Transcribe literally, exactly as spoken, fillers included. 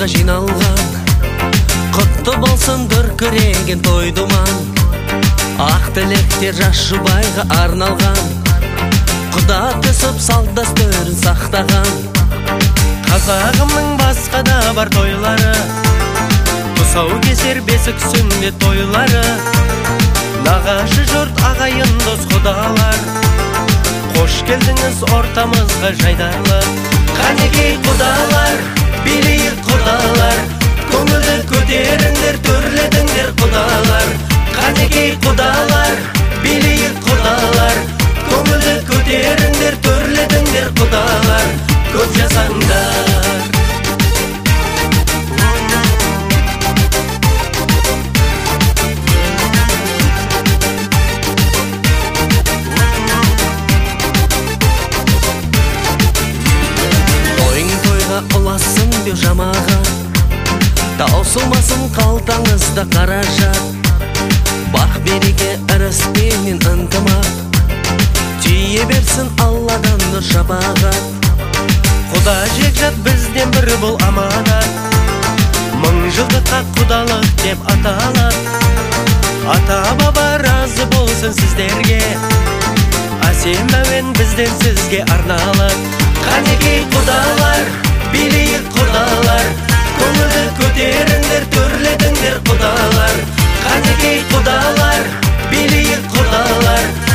ортамызға жиналған, құтты болсын дүркіреген той думан. Ақ тілектер жас жұбайға арналған, құда түсіп салт дәстүрін сақтаған. Қазағымның басқа да бар тойлары, тұсау кесер бесік сүннет тойлары. Нағашы жұрт ағайын дос құдалар, қош келдіңіз ортамызға жайдарлы. Қанекей құдалар, билейік құдалар, көңілді көтеріңдер, төрледіңдер құдалар. Қанекей құдалар, билейік құдалар, көңілді көтеріңдер, төрледіңдер құдалар. Көп жасаңдар. Тойың тойға ұласын деу жамаға, таусылмасын қалтаңызда қаражат. Бақ береке ырыспенен ынтымақ, тие берсін Алладан нұр шапағат. Құда жекжат бізден бір бұл аманат, мың жылдыққа құдалық деп аталат. Ата баба разы болсын сіздерге, әсем әуен бізден сізге арналат. Қанекей құдалар, билейік құдалар, көңілді көтеріңдер, төрледіңдер құдалар. Қанекей құдалар, билейік құдалар,